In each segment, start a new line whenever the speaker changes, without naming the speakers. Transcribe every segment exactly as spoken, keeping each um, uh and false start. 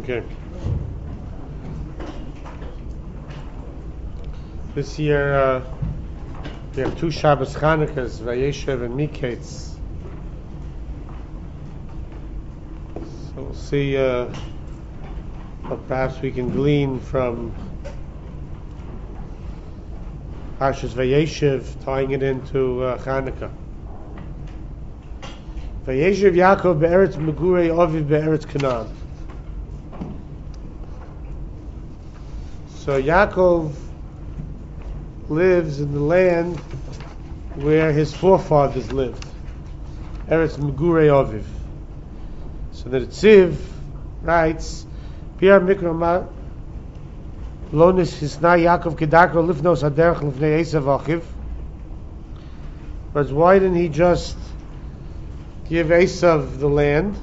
Okay. This year uh, we have two Shabbos Chanukas, Vayeshev and Miketz. So we'll see uh, what perhaps we can glean from Parshas Vayeshev, tying it into uh, Chanukah. Vayeshev Yaakov be'eretz Megurei Aviv be'eretz Canaan. So Yaakov lives in the land where his forefathers lived, Eretz Megurei Aviv. So the Tziv writes, Pir Mikra Lonis Hisna Yaakov Kedarko Lifnos Haderech Lifnei Esav Achiv. But why didn't he just give Esav the land?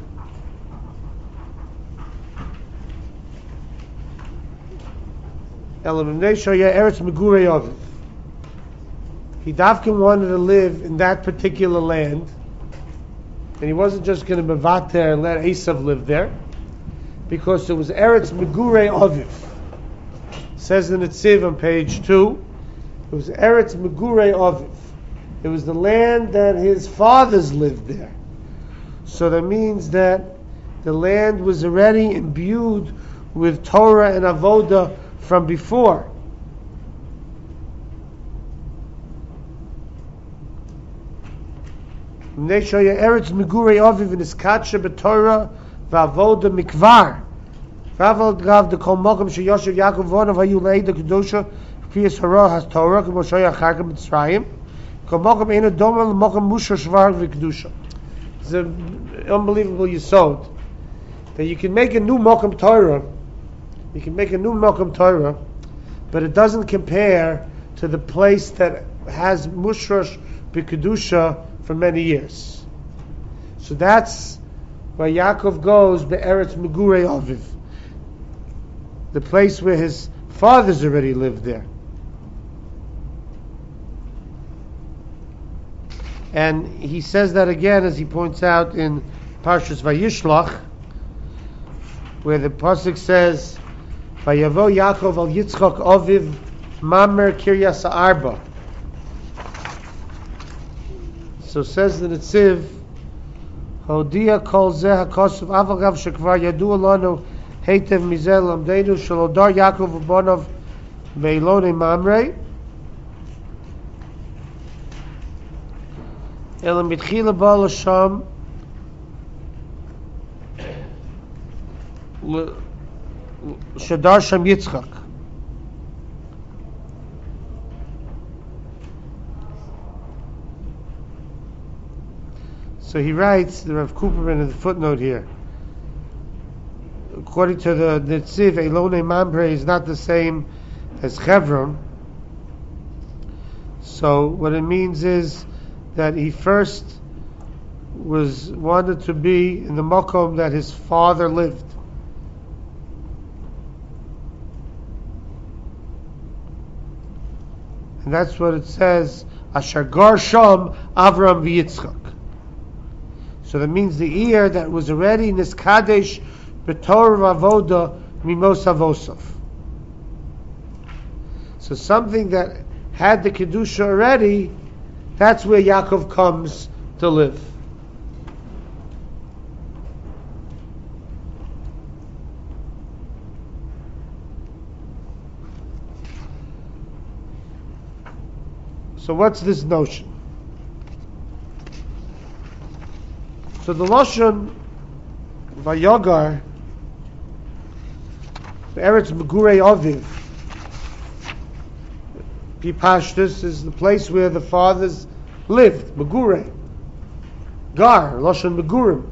Elamimnei Shoya Eretz Megurei Aviv. He Davkin wanted to live in that particular land, and he wasn't just going to mevat there and let Esav live there, because it was Eretz Megurei Aviv. It says in the Tziv on page two, it was Eretz Megurei Aviv. It was the land that his fathers lived there. So that means that the land was already imbued with Torah and Avodah from before. Neshoya Eretz Megurei Aviv in Iskatsha b'Torah v'Avoda Mikvar. V'Aval Gav the Kol Mokum Sheyoshev Yaakov Vonav Hayu Leida Kedusha K'Piyas Hara Has Torah K'Mo Shoya Acharka Mitzrayim Kol Mokum Eina Doma L'Mokum Musha Shvar V'Kedusha. It's an unbelievable yesod that you can make a new Mokum Torah. You can make a new Mokum Torah, but it doesn't compare to the place that has Mushrosh B'Kedusha for many years. So that's where Yaakov goes, Be'eretz Megurei Aviv, the place where his fathers already lived there. And he says that again, as he points out in Parshas Vayishlach, where the pasuk says, Vayavo Yaakov al Yitzchak Aviv Mamer Kiryas Arba. So says the Netziv, Hodia kol zeh hakosuf avagav shekvar yadu alanu heitev mizel amdeinu shalodar Yaakov ubonav meilone mamrei elam mitchila ba l'sham shadar sham Yitzchak. So he writes, the Rav Cooperman in the footnote here, according to the Netziv, Elone Mamre is not the same as Chevron. So what it means is that he first was wanted to be in the Mokom that his father lived. And that's what it says, Asher Gar Sham Avram v'Yitzchak. So that means the ear that was already in this Kadesh B'Torah Avoda Mimos Avosov. So something that had the Kedusha already, that's where Yaakov comes to live. So what's this notion? So the Lashon Vayogar, the Eretz Megurei Aviv, Pipashtus is the place where the fathers lived, Megurei. Gar, Lashon Megurim.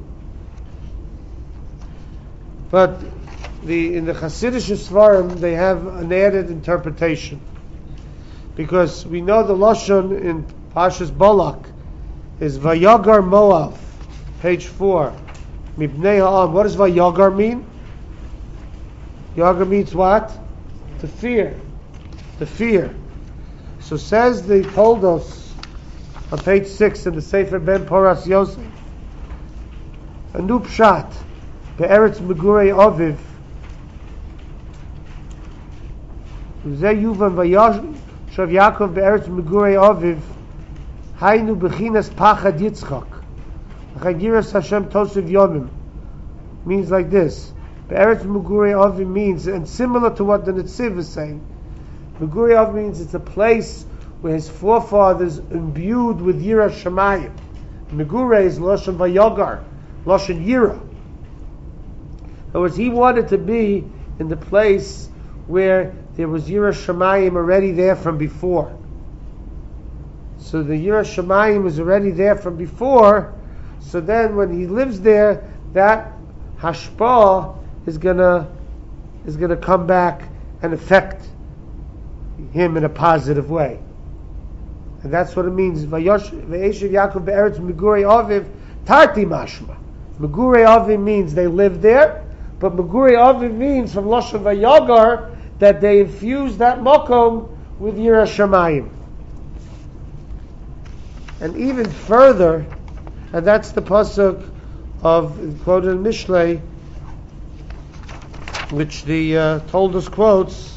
But the in the Hasidic Svarim they have an added interpretation, because we know the Lashon in Pashas Balak is Vayogar Moav. Page four. Mibnei ha'am. What does Vayogar mean? Yogar means what? To fear. To fear. So says the told us on page six in the Sefer Ben Poras Yosef. A new pshat. Be'eretz Megurei Aviv V'zeh yuvan v'yoshav Yaakov be'eretz megurei aviv haynu b'chinas pachad Yitzchak chagiras Hashem tosiv yomim means like this. Be'eretz megurei aviv means, and similar to what the Netziv is saying, megurei aviv means it's a place where his forefathers imbued with Yira Shemayim. Megurei is Lashon Vayogar, Lashon Yira. In other words, he wanted to be in the place where there was Yira Shemayim already there from before. So the Yira Shemayim was already there from before, so then when he lives there, that hashpah is gonna is gonna come back and affect him in a positive way. And that's what it means. Vayeshiv Yaakov be'eretz megurei aviv tarti mashma. Megurei aviv means they live there, but megurei aviv means from Lashon Vayogar that they infuse that makom with Yira Shemayim. And even further, and that's the pasuk of quoted in Mishlei, which the uh, Toldos quotes,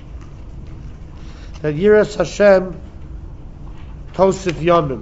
that Yiras Hashem Tosif Yomim.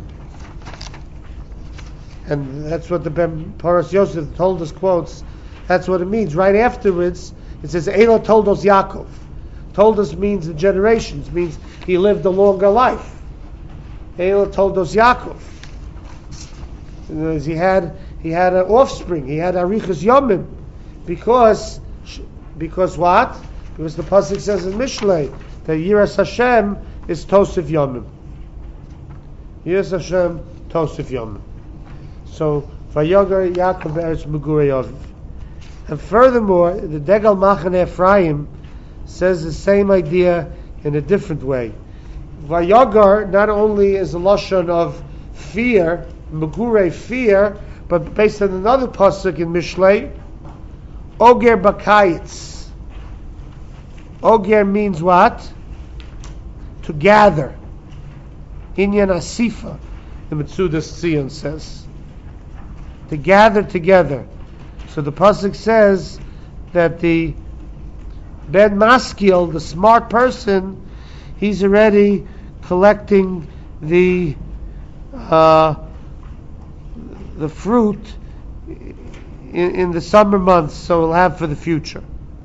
And that's what the Ben Paras Yosef Toldos quotes. That's what it means. Right afterwards, it says Elo Toldos Yaakov. Toldos means the generations, means he lived a longer life. Elo Toldos Yaakov. In other words, he had he had an offspring. He had Arichas Yomim, because because what? Because the pasuk says in Mishlei that Yiras Hashem is Tosif Yomim. Yiras Hashem Tosif Yomim. So Vayogar Yaakov Eretz Megurei Aviv. And furthermore, the Degel Machane Ephraim says the same idea in a different way. Vayogar not only is a lashon of fear, Megurei fear, but based on another pasuk in Mishlei, Oger Bakayitz. Oger means what? To gather. Inyan Asifa, the Metzudas Tzion says. To gather together. So the pasuk says that the Ben Maskil, the smart person, he's already collecting the uh, the fruit in, in the summer months, so he'll have for the future.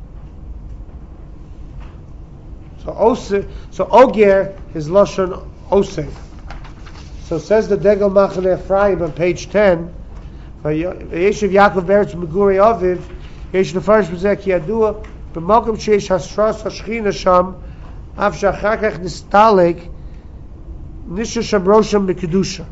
So Ose, so Oger is Lashon Osef. So says the Degel Machane Ephraim on page ten. Vayeshiv Yaakov be'eretz megurei aviv. Yesh nefarish b'zeh ki yadua b'makom sheish hasras hashchina sham av she'achar kach nistalek nisha sham rosham b'kedusha.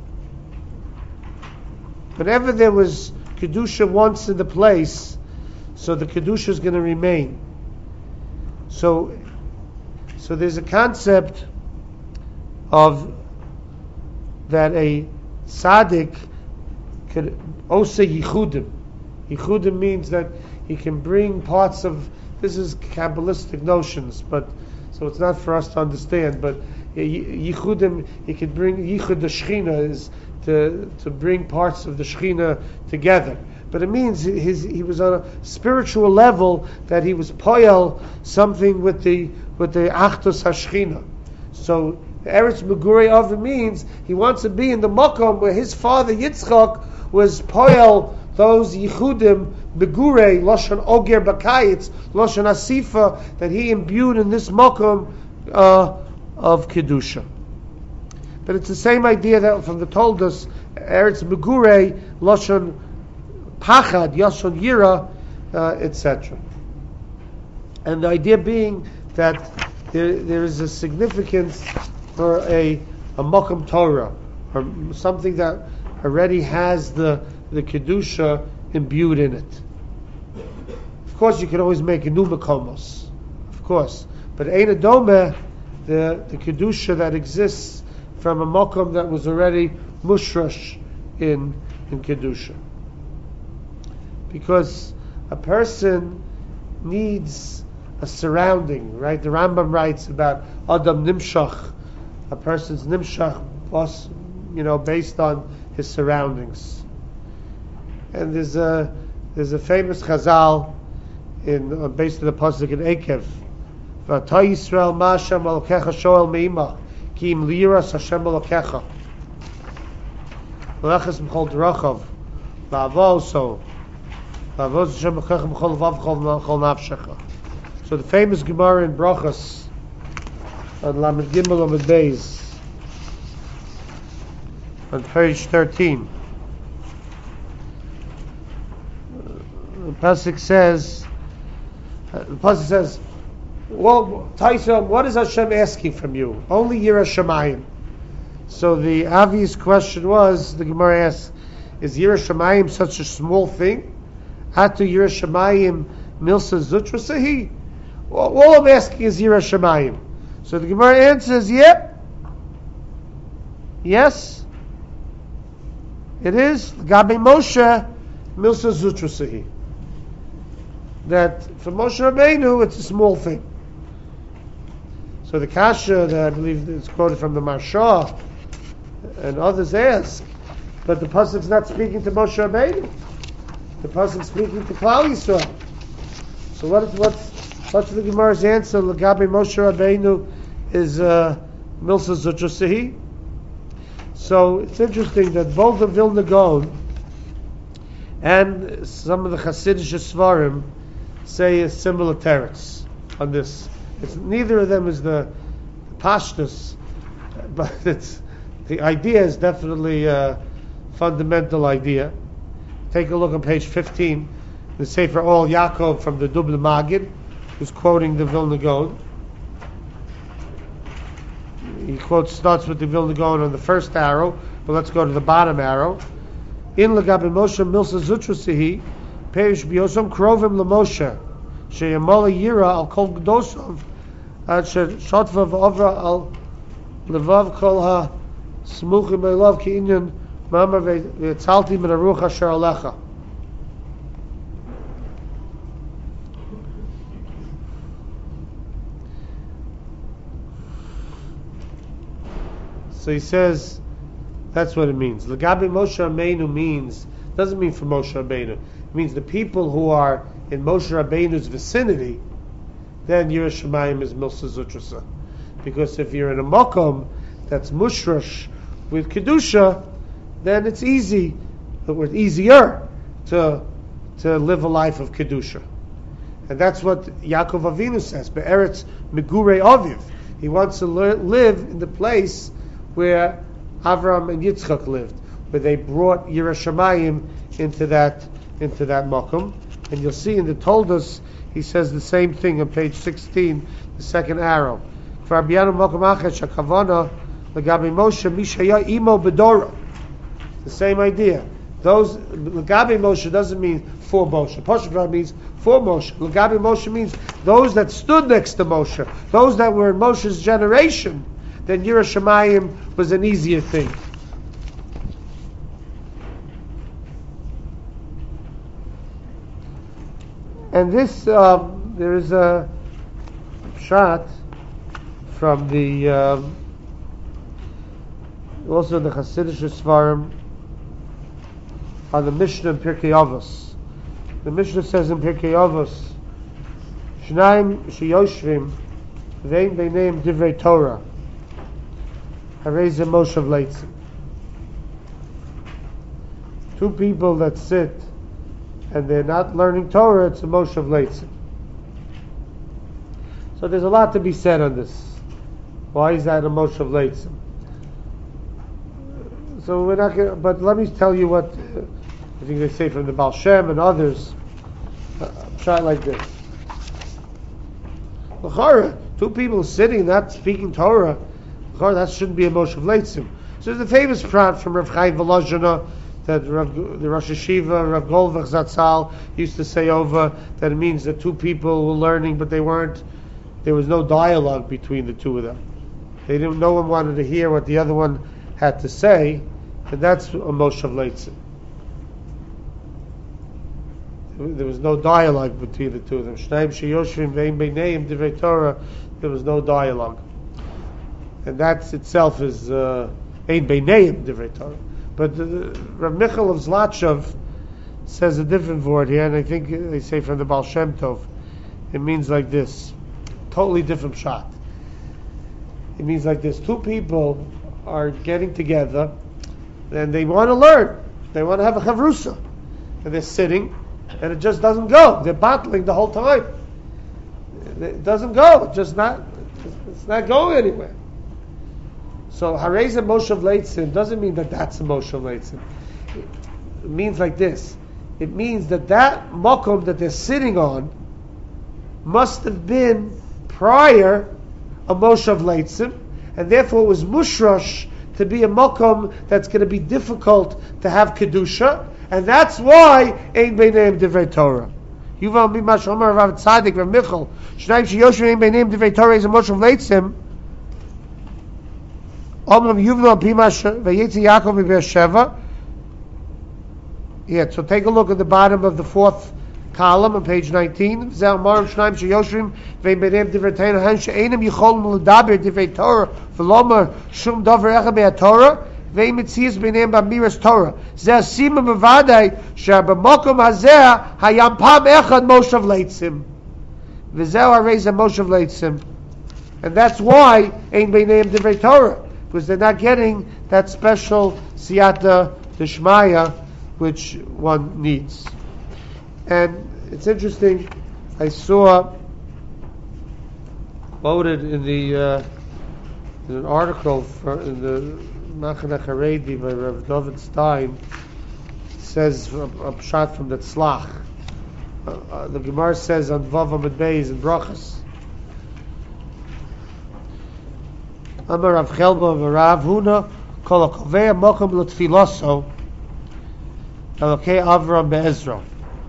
Whenever there was kedusha once in the place, so the kedusha is going to remain. So, so there's a concept of that a tzaddik could also yichudim. Yichudim means that he can bring parts of, this is Kabbalistic notions, but so it's not for us to understand, but yichudim, he could bring, yichud the Shechina is to to bring parts of the Shechina together. But it means his, he was on a spiritual level that he was poyel something with the with the Achdus HaShechina. So Eretz Megurei Aviv means he wants to be in the makom where his father Yitzchak was poyel those yichudim Megurei Lashon Oger Bakayitz Lashon Asifa that he imbued in this makom uh, of kedusha. But it's the same idea that from the Toldos Eretz Megurei Lashon Pachad Lashon Yira, uh, et cetera. And the idea being that there, there is a significance for a a Mokum Torah, or something that already has the the kedusha imbued in it. Of course, you can always make a new makomos, of course, but ein adome, the the kedusha that exists from a mokum that was already mushrash in in kedusha, because a person needs a surrounding, right? The Rambam writes about Adam Nimshach, a person's Nimshach was, you know, based on his surroundings. And there's a there's a famous Chazal in uh, based on the pasuk in Ekev, V'ata Yisrael ma Hashem Elokecha shoel me'imach ki im liras Hashem Elokecha v'leches m'chol d'rachav la'avo so la'avo Hashem Elokecha m'chol vav m'chol nafshecha. So the famous Gemara in Brachos on Lamed Gimel Lamed Beis on page thirteen. The pasuk says, the pasuk says, "Well, Taisa, what is Hashem asking from you? Only Yirah Shamayim." So the obvious question was, the Gemara asks, "Is Yirah Shamayim such a small thing? Atu Yirah Shamayim milsa zutra sahi?" Well, all I'm asking is Yirah Shamayim. So the Gemara answers, "Yep, yes, it is." Gabi Moshe milsa zutra sahi. That for Moshe Rabbeinu, it's a small thing. So the kasha that I believe is quoted from the Marsha and others ask, but the pasuk's not speaking to Moshe Rabbeinu. The pasuk's speaking to Klal Yisrael. So what is what's what's the Gemara's answer? L'gabe Moshe Rabbeinu is uh, Milsa Zutra Sehi. So it's interesting that both the Vilna Gaon and some of the Hasidic Svarim say a similar teretz on this. It's neither of them is the, the pashtus, but it's the idea is definitely a fundamental idea. Take a look on page fifteen, the Sefer Ol Yaakov from the Dubna Magid, who's quoting the Vilna Gaon. He quotes starts with the Vilna Gaon on the first arrow, but let's go to the bottom arrow. In Lagabe Moshe Milsa Zutra Sihi, Perish Biyosam Krovim LaMoshe, Sheyamola Yira al Kol Gdosov, Ad Shotva V'Ovra al Levav Kol Ha Smuchim Eilov Ki Inyan Mama V'Etzalti Min Aruch Asher Alecha. So he says, that's what it means. L'gabe Moshe Rabbeinu means, doesn't mean for Moshe Rabbeinu. It means the people who are in Moshe Rabbeinu's vicinity, then Yirah Shamayim is Milsa Zutrasa. Because if you're in a Makom that's mushrash with Kedusha, then it's easy, or easier to to live a life of Kedusha. And that's what Yaakov Avinu says, Be'eretz Megurei Aviv. He wants to li- live in the place where Avram and Yitzchak lived, where they brought Yirah Shamayim into that into that makom. And you'll see in the Toldos, he says the same thing on page sixteen, the second arrow. For Abiyanu makom achet shakavana legabe Moshe mishaya imo bedora. The same idea. Those legabe Moshe doesn't mean for Moshe. Pashut means for Moshe. Legabe Moshe means those that stood next to Moshe, those that were in Moshe's generation. Then Yirah Shamayim was an easier thing. And this, um, there is a shot from the, um, also the Hasidic Svarim on the Mishnah in Pirkei Avos. The Mishnah says in Pirkei Avos, Shnaim sheyoshvim vein beineim divrei Torah. Harei Moshe Leitzim. Two people that sit and they're not learning Torah, it's a Moshe Leitzim. So there's a lot to be said on this. Why is that a Moshe Leitzim? So we're not going but let me tell you what uh, I think they say from the Baal Shem and others. Uh, try it like this. L'chara, two people sitting, not speaking Torah, that shouldn't be a Moshe Leitzim. So there's a famous prat from Rav Chaim Volozhiner that Rav, the Rosh Hashiva, Rav Golvach Zatzal, used to say over that it means that two people were learning, but they weren't, there was no dialogue between the two of them. They didn't, no one wanted to hear what the other one had to say, and that's a Moshe Leitzim. There was no dialogue between the two of them. Shnaim sheyoshvim ve'im beineim divrei Torah, there was no dialogue. And that itself is ein beineim divrei Torah. But uh, Rav Michal of Zlatshov says a different word here, and I think they say from the Baal Shem Tov. It means like this: totally different shot. It means like this: two people are getting together, and they want to learn. They want to have a chavrusa, and they're sitting, and it just doesn't go. They're battling the whole time. It doesn't go. It's just not. It's not going anywhere. So harei moshav leitzim doesn't mean that that's a moshav leitzim. It means like this. It means that that mokom that they're sitting on must have been prior a moshav leitzim, and therefore it was mushrosh to be a mokom that's going to be difficult to have kedusha, and that's why ein beineim divrei Torah. Yuval mimash Omer Rav Tzadik Rav Michal Shnayim sheyoshvim ein beineim divrei Torah is a moshav leitzim. Omram Yuval mimash vayetzi Yaakov mi Beersheva. Yeah, so take a look at the bottom of the fourth column on page nineteen. Zel Marim Shnayim sheyoshvim vein beineim divrei Torah han she'enim yicholim l'daber divrei Torah v'lomer shum davar echad be'atorah vein mitzias beineim b'amiras Torah. Zeh sima b'vadai she'b'mokom hazeh hayam pam echad moshav leitzim v'zeh harei zeh moshav leitzim, and that's why ein beineim divrei Torah, because they're not getting that special siyata d'shmaya which one needs. And it's interesting, I saw quoted in the uh, in an article for, in the Machane Haredi by Rav David Stein. It says a, a shot from the Tzlach. Uh, uh, the Gemara says on Vav Amud Beis in Brachas. Amar Rav Chelba v'Rav Huna kol hakovei mokom l'tfiloso Elokei Avram be'Ezra.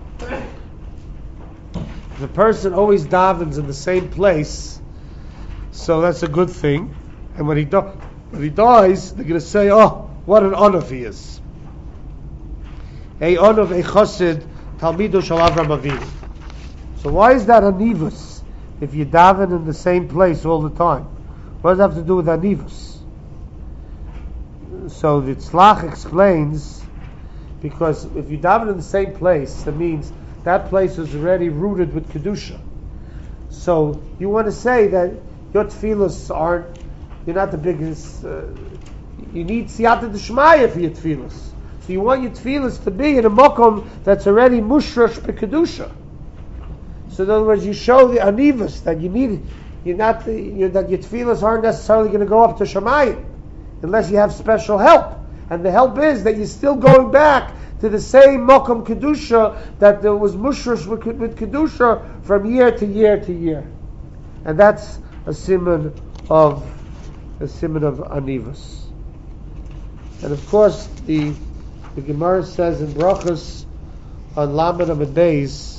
If a person always davens in the same place, so that's a good thing. And when he do- when he dies, they're going to say, "Oh, what an onav he is." A onav, a chosid, talmido shel Avram Avinu. So why is that anivus? If you daven in the same place all the time, what does that have to do with anivus? So the Tzlach explains, because if you daven in the same place, that means that place is already rooted with kedusha. So you want to say that your tefillos aren't, you're not the biggest. Uh, you need siyata d'shmaya for your tefillos. So you want your tefillos to be in a mokom that's already mushrosh b'kedusha. So in other words, you show the anivus that you need. You're not the, you're, that your tefillos aren't necessarily going to go up to Shemayim unless you have special help. And the help is that you're still going back to the same mokom kedusha that there was mushrosh with, with kedusha from year to year to year, and that's a siman of a siman of anivus. And of course, the the Gemara says in Brachos on Lamed Amud Beis,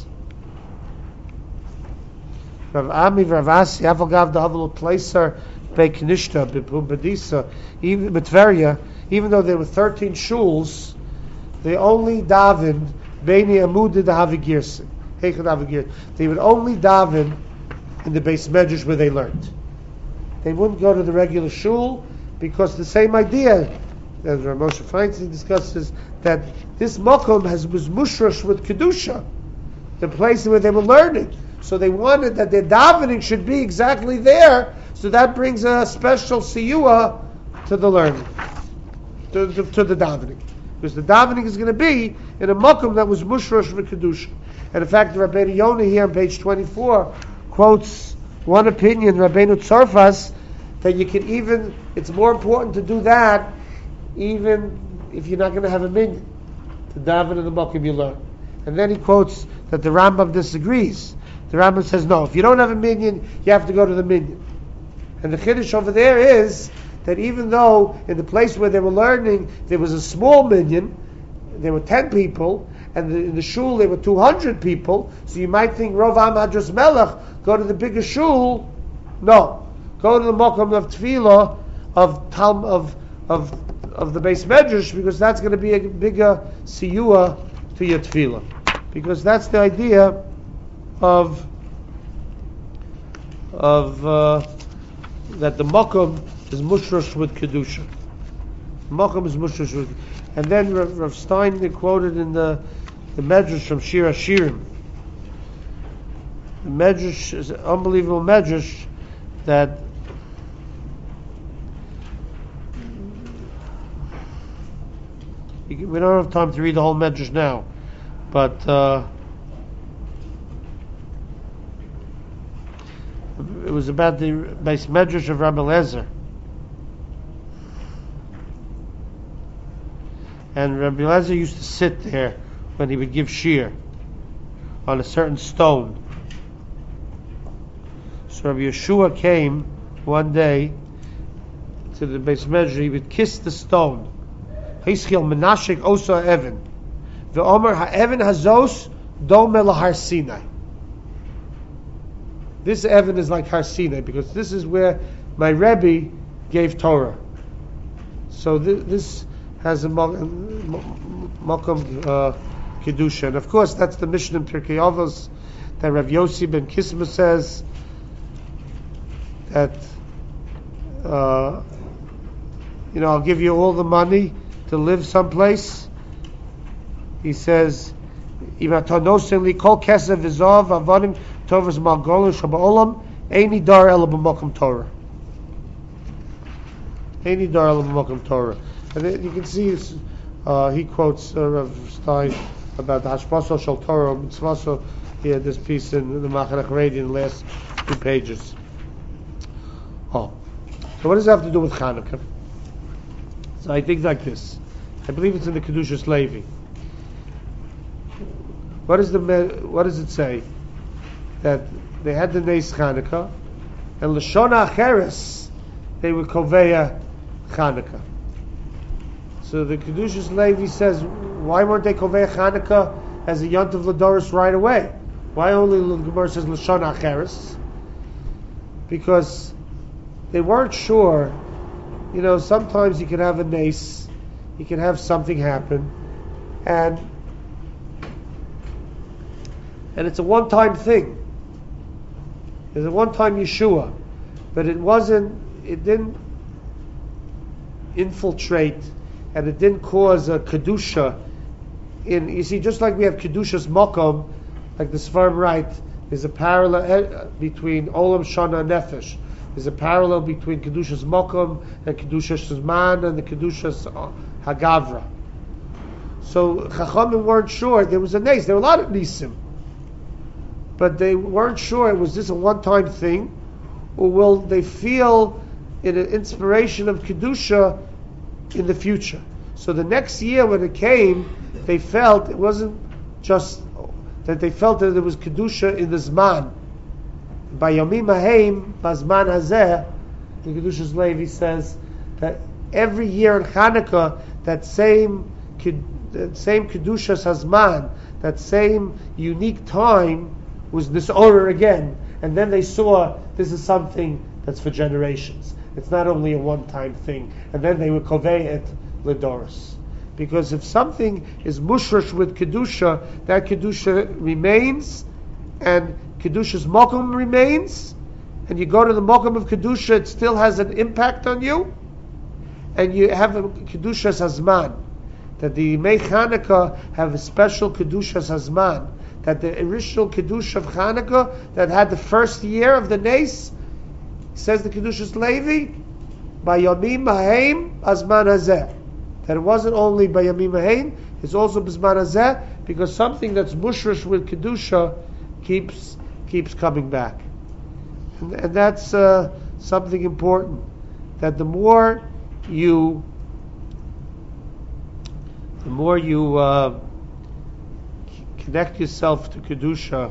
Rav Ami Rav Asi Avagav Dahavul Pleiser Beiknishta B'Pumbedisa, even B'Tveria, even though there were thirteen shuls, they only davened Beini Amud Dahavigirsi. Heichad Havigir. They would only daven in the Beis Medrash where they learned. They wouldn't go to the regular shul, because the same idea, as Rav Moshe Feinstein discusses, that this mokom has was mushrosh with kedusha, the place where they were learning. So they wanted that their davening should be exactly there. So that brings a special siyua to the learning, to, to, to the davening, because the davening is going to be in a mokum that was mushrosh v'kedusha. And in fact, Rabbeinu Yonah here on page twenty-four quotes one opinion, Rabbeinu Tzorfas, that you can even, it's more important to do that even if you're not going to have a minyan, to daven in the mokum you learn. And then he quotes that the Rambam disagrees. The Rambam says, no, if you don't have a minyan, you have to go to the minyan. And the chiddush over there is that even though in the place where they were learning there was a small minyan, there were ten people, and the, in the shul there were two hundred people, so you might think Rov Am Hadras Melech, go to the bigger shul. No, go to the mokum of tefillah of Talm of of of the Beis Medrash, because that's going to be a bigger siyua to your tefillah, because that's the idea of of uh, that the mokum is mushrosh with kedusha. Mokum is mushrosh with, and then Rav, Rav Stein quoted in the the Medrash from Shir Hashirim. the medrash is an unbelievable medrash that we don't have time to read the whole medrash now, but uh, it was about the base medrash of Rabbi Eliezer. And Rabbi Eliezer used to sit there when he would give shir on a certain stone. So Rabbi Yeshua came one day to the base medrash. He would kiss the stone. Hischil menashik osa Evan. The Omer ha'Evan hazos dome lahar Sinai. This Evan is like Har Sinai because this is where my Rebbe gave Torah. So th- this has a makom uh, kedusha, and of course that's the mission in Pirkei Avos that Rav Yossi ben Kisma says that uh, you know I'll give you all the money to live someplace. He says, "Imatonosin kol kesef v'zav avodim tovas malgolin shabaolam eini dar ela b'makom Torah." Eini dar ela b'makom Torah. And then you can see uh, he quotes uh, Rav Stein about the Hashpaso Shel Torah Mitzvaso. He had this piece in the Machanech Radio in the last two pages. Oh, so what does it have to do with Chanukah? So I think like this. I believe it's in the Kedushas Levi. What is the what does it say? That they had the Neis Chanukah, and Lashon Acheres they were Koveya Chanukah. So the Kedushas Levi says, why weren't they Koveya Chanukah as a Yontiv Ladoris right away? Why only the Gemara says Lashon Acheres? Because they weren't sure. You know, sometimes you can have a nace, you can have something happen, and and it's a one-time thing. It's a one-time Yeshua, but it wasn't. It didn't infiltrate, and it didn't cause a kedusha. In you see, just like we have kedushas makom, like the Sfarim write, there's a parallel between olam shana and nefesh. There's a parallel between kedushas makom and kedushas zman and the kedushas hagavra. So Chachamim weren't sure. There was a nes. There were a lot of nisim, but they weren't sure. Was this a one-time thing, or will they feel in an inspiration of kedusha in the future? So the next year when it came, they felt it wasn't just that they felt that there was kedusha in the zman. By Yomim Haim, Bazman Hazeh, the Kedushas Levi says that every year in Hanukkah, that same that same Kedushas Hazman, that same unique time was Nisorah again, and then they saw this is something that's for generations. It's not only a one-time thing, and then they would kovei it Lidoris. Because if something is mushrash with Kedusha, that Kedusha remains, and Kedusha's Mokum remains, and you go to the Mokum of Kedusha, it still has an impact on you, and you have a Kedusha's Hazman, that the Yimei Chanukah have a special Kedusha's Hazman, that the original Kedusha of Chanukah that had the first year of the Nes, says the Kedushas Levi, by Yomim Haim Hazman Hazeh, that it wasn't only by Yomim Haim, it's also Hazman Hazeh, because something that's mushrash with Kedusha keeps keeps coming back, and, and that's uh, something important. That the more you, the more you uh, connect yourself to Kedusha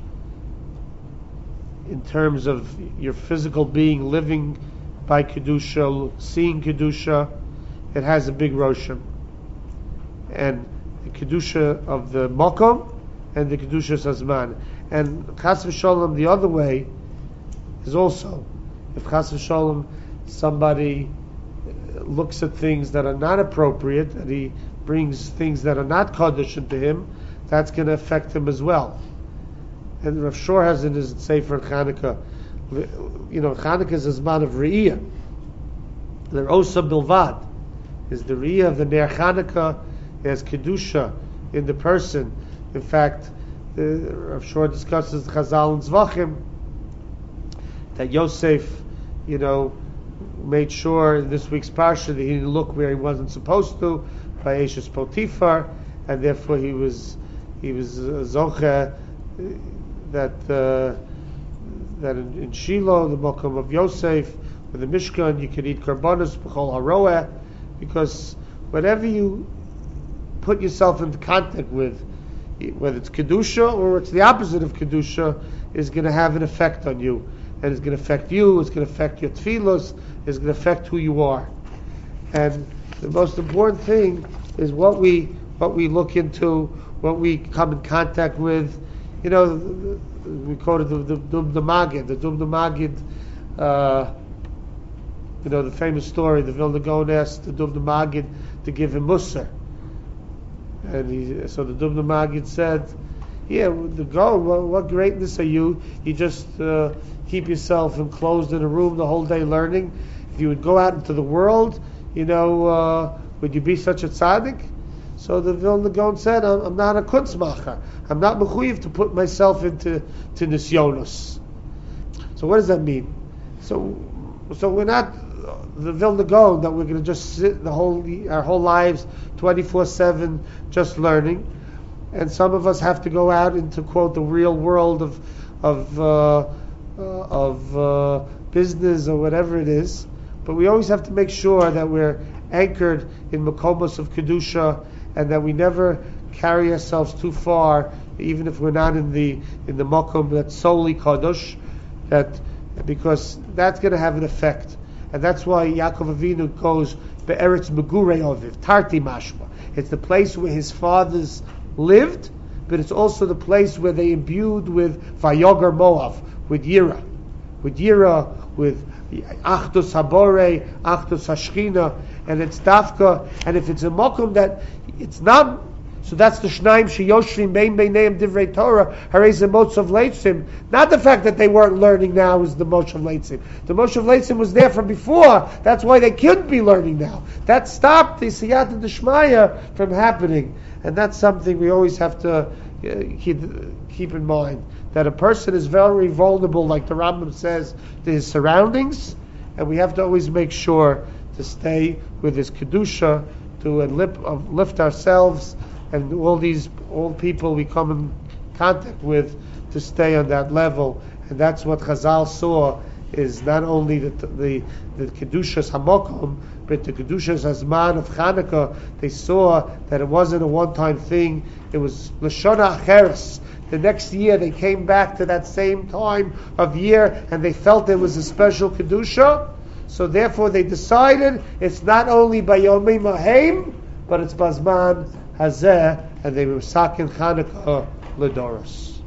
in terms of your physical being, living by Kedusha, seeing Kedusha, it has a big roshim, and the Kedusha of the Makom and the Kedusha Hazman. And Chas v'Sholom the other way is also, if Chas v'Sholom somebody looks at things that are not appropriate, and he brings things that are not Kaddish into him, that's going to affect him as well. And Rav Shor has in his Sefer Chanukah, you know, Chanukah is a zman of Re'iyah. The Osa Bilvad is the Re'iyah of the Ner Chanukah, has Kedusha in the person. In fact, the Rav Shor discusses Chazal and Zvachim that Yosef, you know, made sure in this week's parsha that he didn't look where he wasn't supposed to by Eshes Potifar, and therefore he was he was uh, zoche that uh, that in, in Shiloh, the Mokum of Yosef, with the Mishkan, you could eat karbanos b'chol haroeh, because whatever you put yourself into contact with, whether it's kedusha or it's the opposite of kedusha, is going to have an effect on you, and it's going to affect you. It's going to affect your tefillos. It's going to affect who you are. And the most important thing is what we what we look into, what we come in contact with. You know, we quoted the the Dum the Magid, the Dum the Magid. Uh, you know, the famous story. The Vilna Gaon asked the Dum the Magid to give him Musar, and he, so the Dum the Magid said, "Yeah, the Gaon, what, what greatness are you? You just uh, keep yourself enclosed in a room the whole day learning. If you would go out into the world, you know, uh, would you be such a tzaddik?" So the Vilna Gaon said, I'm, I'm not a kunstmacher. I'm not mechuyev to put myself into to nisyonos. So what does that mean? So so we're not the Vilna Gaon that we're going to just sit the whole our whole lives twenty-four seven just learning. And some of us have to go out into, quote, the real world of of uh, uh, of uh, business or whatever it is. But we always have to make sure that we're anchored in makomos of kedusha, and that we never carry ourselves too far, even if we're not in the in the makom that's solely kadosh. That because that's going to have an effect, and that's why Yaakov Avinu goes be'eretz megurei aviv tarti mashma. It's the place where his fathers lived, but it's also the place where they imbued with Vayogar Moav, with Yira, with Yira, with Achdus Habore, Achdus Hashchina, and it's Dafka. And if it's a Mokum that it's not, so that's the Shnaim Sheyoshrim Bein Beineim Divrei Torah Harei Ze Motzav Leitzim. Not the fact that they weren't learning now is the Motzav Leitzim. The Motzav Leitzim was there from before. That's why they couldn't be learning now. That stopped the Siyata Deshmaya from happening. And that's something we always have to uh, keep, keep in mind. That a person is very vulnerable, like the Rambam says, to his surroundings. And we have to always make sure to stay with his Kedusha, to lift, uh, lift ourselves and all these all people we come in contact with, to stay on that level. And that's what Chazal saw, is not only the the, the Kedushas Hamokom, but the Kedushas Hazman of Chanukah. They saw that it wasn't a one-time thing. It was Lashona Acheres. The next year they came back to that same time of year, and they felt there was a special Kedusha. So therefore they decided it's not only by Yomei Mahem, but it's Bazman Hazeh, and they were Sakin Chanukah Ledoros.